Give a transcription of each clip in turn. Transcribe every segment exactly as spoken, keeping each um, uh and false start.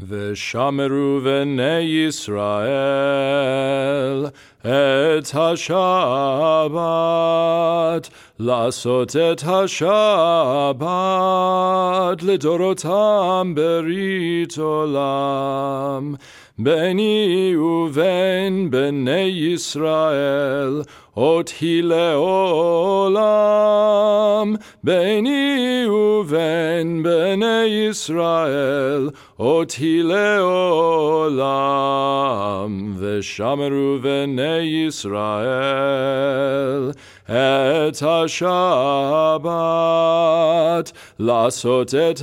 ושמרו בני ישראל את השבת, לעשות את השבת לדורותם ברית עולם. בני ובין בני ישראל אותי לעולם. בני ובין בני ישראל אותי לעולם. ושמרו בני ישראל את השבת, לעשות את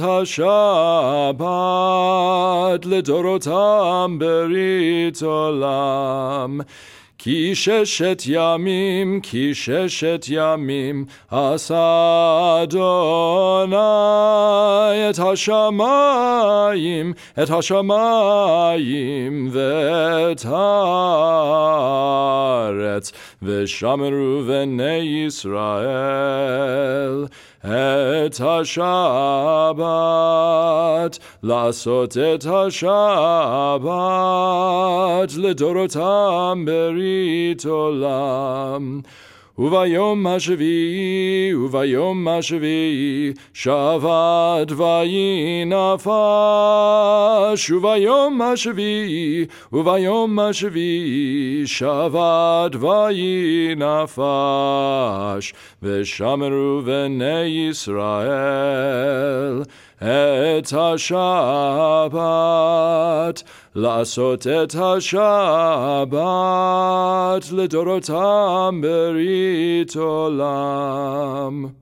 השבת לדורותם ברית עולם. כי ששת ימים, כי ששת ימים עשה אדוני את השמיים, את השמיים ואת הארץ. ושמרו בני ישראל את השבת, לעשות את השבת לדורותם ברית עולם. וביום השביעי, וביום השביעי, שבת ויהי נפש. וביום השביעי, וביום השביעי, שבת ויהי נפש. ושמרו בני ישראל את השבת, לעשות את השבת לדורותם ברית עולם.